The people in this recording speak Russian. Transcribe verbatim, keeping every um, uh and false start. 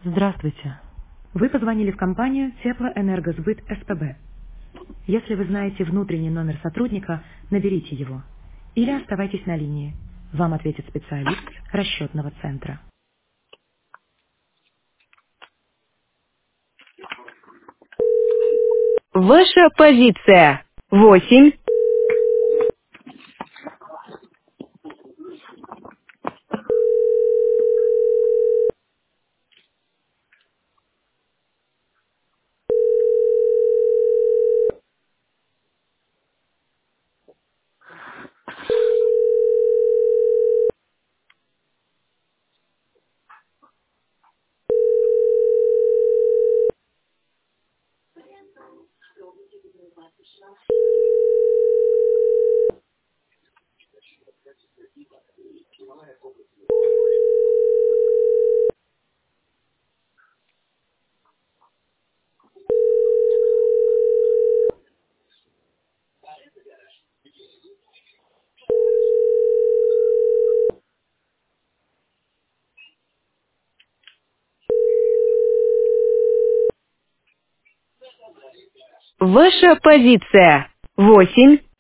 Здравствуйте. Вы позвонили в компанию Теплоэнергосбыт СПБ. Если вы знаете внутренний номер сотрудника, наберите его. Или оставайтесь на линии. Вам ответит специалист расчетного центра. Ваша позиция. Восемь. Ваша позиция. Восемь.